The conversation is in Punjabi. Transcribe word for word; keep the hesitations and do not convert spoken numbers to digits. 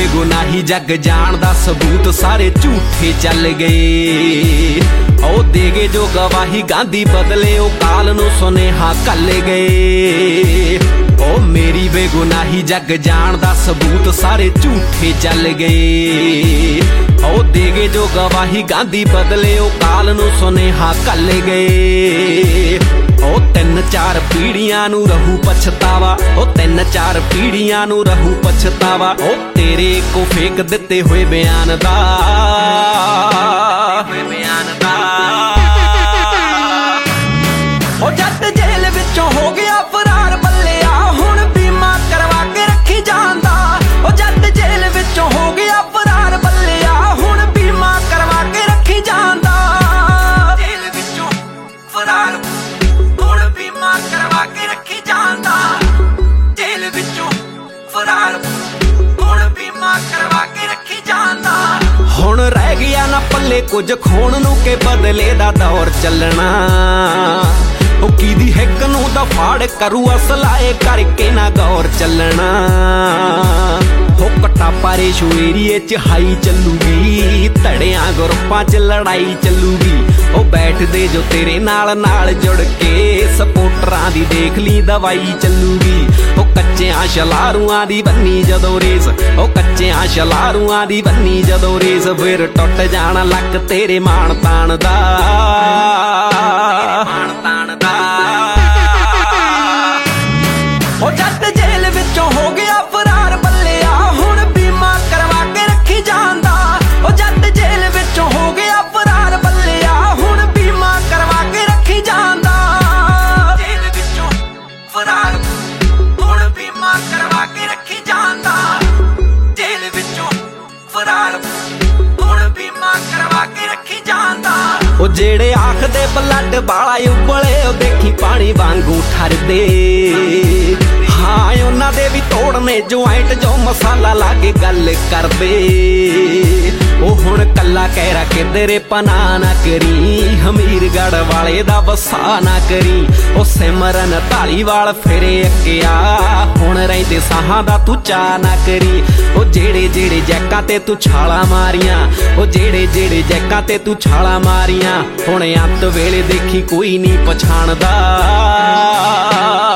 ਬੇਗੁਨਾਹੀ ਜੱਗ ਜਾਣਦਾ ਸਬੂਤ ਸਾਰੇ ਝੂਠੇ ਚੱਲ ਗਏ। ਉਹ ਦੇ ਗਏ ਜੋ ਗਵਾਹੀ ਗਾਂਧੀ ਬਦਲੇ ਉਹ ਕਾਲ ਨੂੰ ਸੁਨੇਹਾ ਕੱਲ ਗਏ। ਉਹ ਮੇਰੀ ਬੇਗੁਨਾਹੀ ਜੱਗ ਜਾਣਦਾ ਸਬੂਤ ਸਾਰੇ ਝੂਠੇ ਚੱਲ ਗਏ। ਉਹ ਦੇ ਗਏ ਜੋ ਗਵਾਹੀ ਗਾਂਧੀ ਬਦਲੇ ਉਹ ਕਾਲ ਨੂੰ ਸੁਨੇਹਾ ਕੱਲ ਗਏ। ਉਹ ਤਿੰਨ ਚਾਰ ਪੀੜ੍ਹੀਆਂ ਨੂੰ ਰਹੂ ਪਛਤਾਵਾ, ਉਹ ਤਿੰਨ ਚਾਰ ਪੀੜ੍ਹੀਆਂ ਨੂੰ ਰਹੂ ਪਛਤਾਵਾ ਉਹ ਤੇਰੇ ਕੋ ਫੇਕ ਦਿੱਤੇ ਹੋਏ ਬਿਆਨ ਦਾ ਬਿਆਨ ਦਾ। ਉਹ ਜੱਟ ਜੇਲ੍ਹ ਵਿੱਚੋਂ ਹੋ ਗਿਆ ਫਰਾਰ ਬੱਲਿਆ ਹੁਣ ਬੀਮਾ ਕਰਵਾ ਕੇ ਰੱਖੀ ਜਾਂਦਾ। ਉਹ ਜੱਟ ਜੇਲ੍ਹ ਵਿੱਚੋਂ ਹੋ ਗਿਆ ਫਰਾਰ ਬੱਲਿਆ ਹੁਣ ਬੀਮਾ ਕਰਵਾ ਕੇ ਰੱਖੀ ਜਾਂਦਾ। ਜੇਲ੍ਹ ਵਿੱਚੋਂ ਫਰਾਰ ਹੁਣ ਬੀਮਾ ਕਰਵਾ ਕੇ ਰੱਖੀ ਜਾਂਦਾ। ਜੇਲ੍ਹ ਵਿੱਚੋਂ ਫਰਾਰ ਹੁਣ ਬੀਮਾ ਕਰਵਾ ਕੇ ਰੱਖੀ ਜਾਂਦਾ। ਹੁਣ ਰਹਿ ਗਿਆ ਨਾ ਪੱਲੇ ਕੁਝ ਖੋਣ ਨੂੰ ਕਿ ਬਦਲੇ ਦਾ ਦੌਰ ਚੱਲਣਾ। ਉਹ ਕਿਹਦੀ ਹਿੱਕ ਨੂੰ ਦਫਾੜ ਕਰੂ ਅਸਲਾਏ ਕਰਕੇ ਨਾ ਗੌਰ ਚੱਲਣਾ। ਉਹ ਕਟਾਪਾਰੇ ਸ਼ੂ ਏਰੀਏ ਚ ਹਾਈ ਚੱਲੂਗੀ, ਧੜਿਆਂ ਗਰੁੱਪਾਂ ਚ ਲੜਾਈ ਚੱਲੂਗੀ। ਉਹ ਬੈਠਦੇ ਜੋ ਤੇਰੇ ਨਾਲ ਨਾਲ ਜੁੜ ਕੇ ਸਪੋਰਟਰਾਂ ਦੀ ਦੇਖ ਲਈ ਦਵਾਈ ਚੱਲੂਗੀ। ਉਹ ਕੱਚਿਆਂ ਸ਼ਲਾਰੂਆਂ ਦੀ ਬੰਨੀ ਜਦੋਂ ਰੇਸ, ਉਹ ਕੱਚਿਆਂ ਸ਼ਲਾਰੂਆਂ ਦੀ ਬੰਨੀ ਜਦੋਂ ਰੇਸ ਫਿਰ ਟੁੱਟ ਜਾਣਾ ਲੱਕ ਤੇਰੇ ਮਾਣ ਤਾਣ ਦਾ ਮਾਣ ਤਾਣ ਦਾ। ਉਹ ਜੱਟ ਜੇਲ੍ਹ ਵਿੱਚੋਂ ਹੋ ਗਿਆ ਫਰਾਰ ਬੱਲਿਆ ਹੁਣ ਬੀਮਾ ਕਰਵਾ ਕੇ ਰੱਖੀ ਜਾਂਦਾ। ਉਹ ਜੱਟ ਜੇਲ੍ਹ ਵਿੱਚੋਂ ਹੋ ਗਿਆ ਫਰਾਰ ਬੱਲਿਆ ਹੁਣ ਬੀਮਾ ਕਰਵਾ ਕੇ ਰੱਖੀ ਜਾਂਦਾ। ਜੇਲ੍ਹ ਵਿੱਚੋਂ ਫਰਾਰ ਹੁਣ ਬੀਮਾ ਕਰਵਾ ਕੇ ਰੱਖੀ ਜਾਂਦਾ। ਜੇਲ੍ਹ ਵਿੱਚੋਂ ਫਰਾਰ ਹੁਣ ਬੀਮਾ ਕਰਵਾ ਕੇ ਰੱਖੀ ਜਾਂਦਾ। ਉਹ ਜਿਹੜੇ ਆਖਦੇ ਬਲੱਡ ਬਾਲਾ ਉਬਲੇ ਉਹ ਦੇਖੀ ਪਾਣੀ ਵਾਂਗੂ ਠਰਦੇ। ਹਾਂ ਉਹਨਾਂ ਦੇ ਵੀ ਤੋੜਨੇ ਜੁਆਇੰਟ ਜੋ ਮਸਾਲਾ ਲਾ ਕੇ ਗੱਲ ਕਰਦੇ। ਉਹ ਹੁਣ ਕੱਲਾ ਕਹਿਰਾ ਕਿਧਰੇ ਪਨਾ ਨਾ ਕਰੀ, ਹਮੀਰਗੜ੍ਹ ਵਾਲੇ ਦਾ ਵਸਾ ਨਾ ਕਰੀ। ਉਹ ਸਿਮਰਨ ਧਾਲੀਵਾਲ ਫਿਰੇ ਅੱਕਿਆ ਹੁਣ ਰਹਿੰਦੇ ਸਾਹਾਂ ਦਾ ਤੂੰ ਚਾਹ ਨਾ ਕਰੀ। ਉਹ ਜਿਹੜੇ ਜਿਹੜੇ ਜੈਕਾਂ ਤੇ ਤੂੰ ਛਾਲਾਂ ਮਾਰੀਆਂ, ਉਹ ਜਿਹੜੇ ਜਿਹੜੇ ਜੈਕਾਂ ਤੇ ਤੂੰ ਛਾਲਾਂ ਮਾਰੀਆਂ ਹੁਣ ਅੰਤ ਵੇਲੇ ਦੇਖੀ ਕੋਈ ਨਹੀਂ ਪਛਾਣਦਾ।